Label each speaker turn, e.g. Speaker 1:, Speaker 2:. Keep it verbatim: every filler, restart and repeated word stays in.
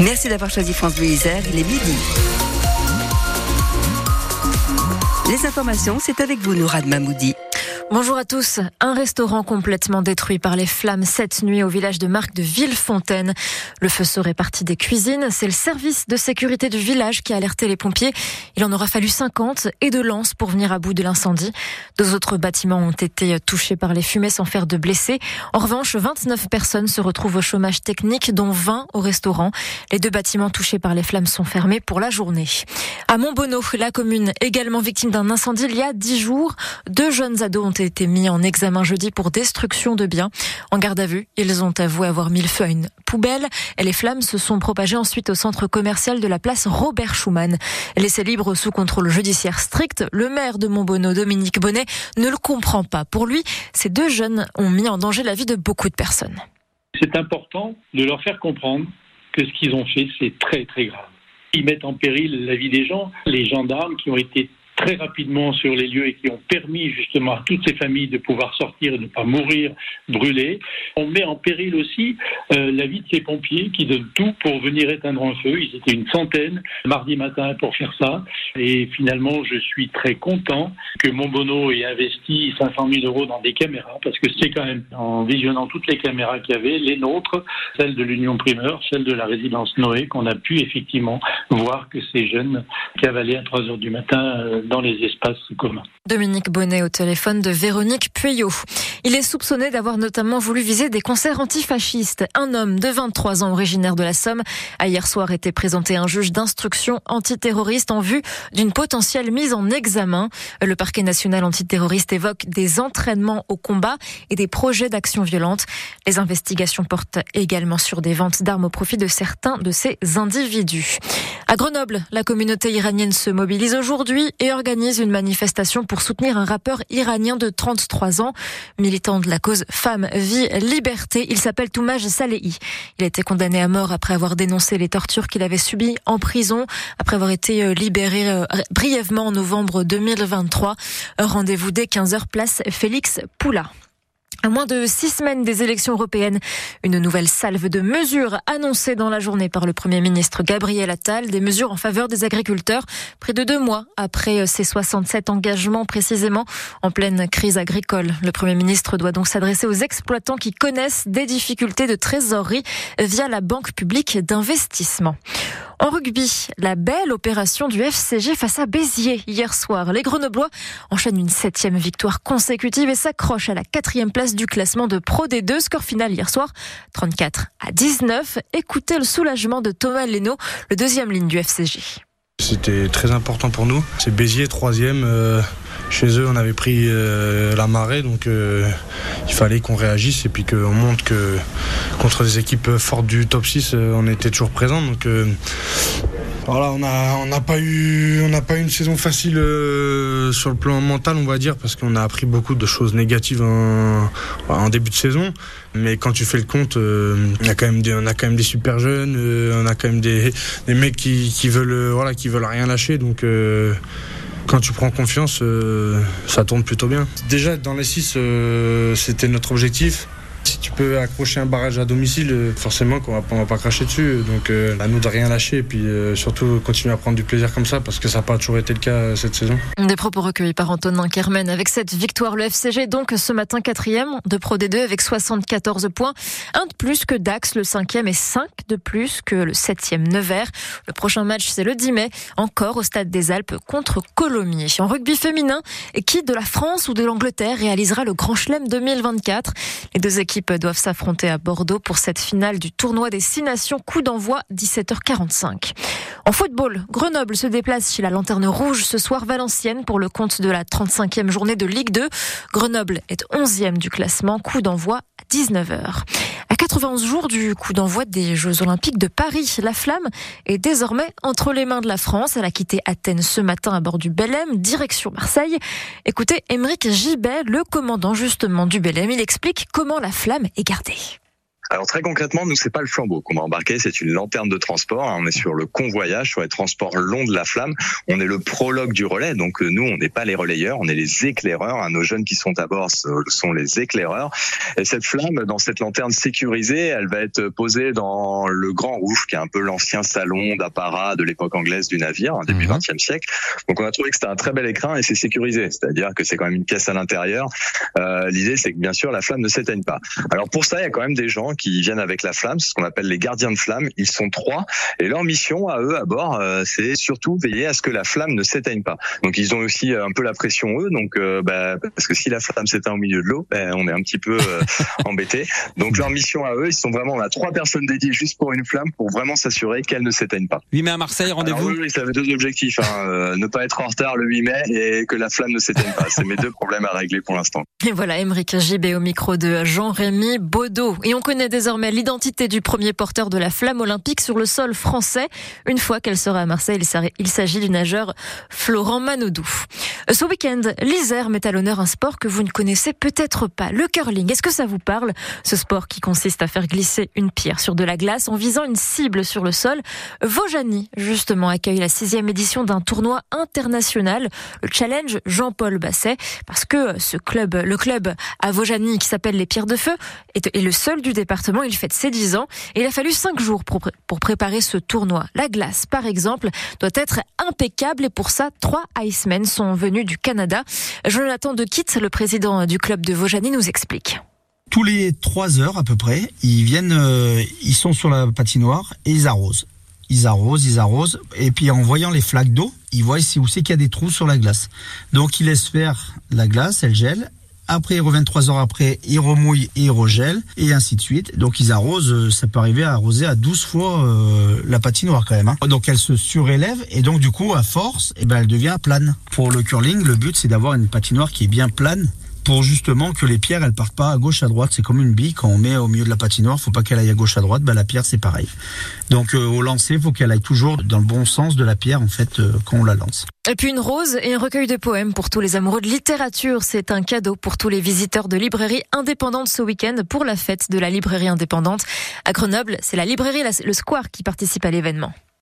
Speaker 1: Merci d'avoir choisi France Bleu Isère, il est midi. Les informations, c'est avec vous, Nourad Mahmoudi.
Speaker 2: Bonjour à tous. Un restaurant complètement détruit par les flammes cette nuit au village de Marc de Villefontaine. Le feu serait parti des cuisines. C'est le service de sécurité du village qui a alerté les pompiers. Il en aura fallu cinquante et de lances pour venir à bout de l'incendie. Deux autres bâtiments ont été touchés par les fumées sans faire de blessés. En revanche, vingt-neuf personnes se retrouvent au chômage technique, dont vingt au restaurant. Les deux bâtiments touchés par les flammes sont fermés pour la journée. À Montbonneau, la commune également victime d'un incendie il y a dix jours. Deux jeunes ados ont été mis en examen jeudi pour destruction de biens. En garde à vue, ils ont avoué avoir mis le feu à une poubelle et les flammes se sont propagées ensuite au centre commercial de la place Robert Schuman. Laissé libre sous contrôle judiciaire strict, le maire de Montbonneau, Dominique Bonnet, ne le comprend pas. Pour lui, ces deux jeunes ont mis en danger la vie de beaucoup de personnes.
Speaker 3: C'est important de leur faire comprendre que ce qu'ils ont fait, c'est très très grave. Ils mettent en péril la vie des gens. Les gendarmes qui ont été très rapidement sur les lieux et qui ont permis justement à toutes ces familles de pouvoir sortir et de ne pas mourir brûlés. On met en péril aussi euh, la vie de ces pompiers qui donnent tout pour venir éteindre un feu. Ils étaient une centaine mardi matin pour faire ça. Et finalement, je suis très content que Montbonneau ait investi cinq cent mille euros dans des caméras, parce que c'est quand même, en visionnant toutes les caméras qu'il y avait, les nôtres, celles de l'Union Primeur, celles de la résidence Noé, qu'on a pu effectivement voir que ces jeunes cavalaient à trois heures du matin euh, dans les espaces communs.
Speaker 2: Dominique Bonnet au téléphone de Véronique Pueyo. Il est soupçonné d'avoir notamment voulu viser des concerts antifascistes. Un homme de vingt-trois ans originaire de la Somme a hier soir été présenté à un juge d'instruction antiterroriste en vue d'une potentielle mise en examen. Le parquet national antiterroriste évoque des entraînements au combat et des projets d'action violente. Les investigations portent également sur des ventes d'armes au profit de certains de ces individus. À Grenoble, la communauté iranienne se mobilise aujourd'hui et organise une manifestation pour soutenir un rappeur iranien de trente-trois ans, militant de la cause Femmes, Vie, Liberté. Il s'appelle Toumaj Salehi. Il a été condamné à mort après avoir dénoncé les tortures qu'il avait subies en prison, après avoir été libéré brièvement en novembre deux mille vingt-trois. Rendez-vous dès quinze heures, place Félix Poula. À moins de six semaines des élections européennes, une nouvelle salve de mesures annoncée dans la journée par le Premier ministre Gabriel Attal, des mesures en faveur des agriculteurs, près de deux mois après ses soixante-sept engagements précisément en pleine crise agricole. Le Premier ministre doit donc s'adresser aux exploitants qui connaissent des difficultés de trésorerie via la Banque publique d'investissement. En rugby, la belle opération du F C G face à Béziers hier soir. Les Grenoblois enchaînent une septième victoire consécutive et s'accrochent à la quatrième place du classement de Pro D deux. Score final hier soir, trente-quatre à dix-neuf. Écoutez le soulagement de Thomas Leno, le deuxième ligne du F C G.
Speaker 4: C'était très important pour nous. C'est Béziers, troisième. Euh, chez eux, on avait pris euh, la marée, donc euh, il fallait qu'on réagisse et puis qu'on montre que contre des équipes fortes du top six, euh, on était toujours présents. Donc euh, voilà, on n'a on n'a pas eu on n'a pas eu une saison facile euh, sur le plan mental, on va dire, parce qu'on a appris beaucoup de choses négatives en, en début de saison. Mais quand tu fais le compte, euh, on a quand même des, on a quand même des super jeunes, euh, on a quand même des, des mecs qui, qui veulent, euh, voilà, qui veulent rien lâcher. Donc, euh, quand tu prends confiance, euh, ça tourne plutôt bien. Déjà, dans les six, euh, c'était notre objectif. Si tu peux accrocher un barrage à domicile, forcément qu'on va, on va pas cracher dessus. Donc euh, à nous de rien lâcher et puis euh, surtout continuer à prendre du plaisir comme ça, parce que ça n'a pas toujours été le cas euh, cette saison.
Speaker 2: Des propos recueillis par Antonin Kermen. Avec cette victoire, le F C G donc ce matin quatrième de Pro D deux avec soixante-quatorze points. Un de plus que Dax, le cinquième, et cinq de plus que le septième Nevers. Le prochain match, c'est le dix mai, encore au Stade des Alpes contre Colomiers. En rugby féminin, qui de la France ou de l'Angleterre réalisera le Grand Chelem deux mille vingt-quatre? Les deux équipes doivent s'affronter à Bordeaux pour cette finale du tournoi des Six Nations. Coup d'envoi dix-sept heures quarante-cinq. En football, Grenoble se déplace chez la Lanterne Rouge ce soir Valenciennes pour le compte de la trente-cinquième journée de Ligue deux. Grenoble est onzième du classement. Coup d'envoi à dix-neuf heures. À quatre-vingt-onze jours du coup d'envoi des Jeux Olympiques de Paris, la flamme est désormais entre les mains de la France. Elle a quitté Athènes ce matin à bord du Belém, direction Marseille. Écoutez Aymeric Gibet, le commandant justement du Belém. Il explique comment la flamme est gardée.
Speaker 5: Alors très concrètement, nous c'est pas le flambeau qu'on va embarquer, c'est une lanterne de transport. On est sur le convoyage, sur les transports longs de la flamme. On est le prologue du relais, donc nous on n'est pas les relayeurs, on est les éclaireurs. Nos jeunes qui sont à bord sont les éclaireurs. Et cette flamme, dans cette lanterne sécurisée, elle va être posée dans le grand rouf, qui est un peu l'ancien salon d'apparat de l'époque anglaise du navire, début vingtième siècle. Donc on a trouvé que c'était un très bel écrin et c'est sécurisé, c'est-à-dire que c'est quand même une pièce à l'intérieur. Euh, l'idée c'est que bien sûr la flamme ne s'éteigne pas. Alors pour ça, il y a quand même des gens qui viennent avec la flamme, c'est ce qu'on appelle les gardiens de flamme. Ils sont trois et leur mission à eux à bord, euh, c'est surtout veiller à ce que la flamme ne s'éteigne pas. Donc ils ont aussi un peu la pression eux, donc euh, bah, parce que si la flamme s'éteint au milieu de l'eau, bah, on est un petit peu euh, embêté. Donc leur mission à eux, ils sont vraiment, on a trois personnes dédiées juste pour une flamme pour vraiment s'assurer qu'elle ne s'éteigne pas.
Speaker 6: huit mai à Marseille, rendez-vous.
Speaker 5: Alors, oui, ça avait deux objectifs, hein, euh, ne pas être en retard le huit mai et que la flamme ne s'éteigne pas. C'est mes deux problèmes à régler pour l'instant.
Speaker 2: Et voilà, Aymeric Gibet au micro de Jean-Rémy Baudot. Et on connaît désormais l'identité du premier porteur de la flamme olympique sur le sol français. Une fois qu'elle sera à Marseille, il s'agit du nageur Florent Manodou. Ce week-end, l'Isère met à l'honneur un sport que vous ne connaissez peut-être pas, le curling. Est-ce que ça vous parle? Ce sport qui consiste à faire glisser une pierre sur de la glace en visant une cible sur le sol. Vaujany, justement, accueille la sixième édition d'un tournoi international, le Challenge Jean-Paul Basset, parce que ce club, le club à Vaujany qui s'appelle les Pierres de Feu est, est le seul du département. Il fête ses dix ans et il a fallu cinq jours pour, pour préparer ce tournoi. La glace, par exemple, doit être impeccable et pour ça, trois Icemen sont venus du Canada. Jonathan de Kitt, le président du club de Vaujany, nous explique.
Speaker 7: Tous les trois heures à peu près, ils viennent, euh, ils sont sur la patinoire et ils arrosent. Ils arrosent, ils arrosent, et puis en voyant les flaques d'eau, ils voient ici où c'est qu'il y a des trous sur la glace. Donc ils laissent faire la glace, elle gèle. Après, ils reviennent trois heures après, ils remouillent et ils regèlent, et ainsi de suite. Donc ils arrosent, ça peut arriver à arroser à douze fois euh, la patinoire quand même. Hein. Donc elle se surélève, et donc du coup, à force, eh ben, elle devient plane. Pour le curling, le but c'est d'avoir une patinoire qui est bien plane, pour justement que les pierres elles partent pas à gauche à droite. C'est comme une bille, quand on met au milieu de la patinoire, faut pas qu'elle aille à gauche à droite, ben la pierre c'est pareil. Donc euh, au lancer, faut qu'elle aille toujours dans le bon sens de la pierre en fait euh, quand on la lance.
Speaker 2: Et puis une rose et un recueil de poèmes pour tous les amoureux de littérature. C'est un cadeau pour tous les visiteurs de librairies indépendantes ce week-end pour la fête de la librairie indépendante. À Grenoble, c'est la librairie Le Square qui participe à l'événement.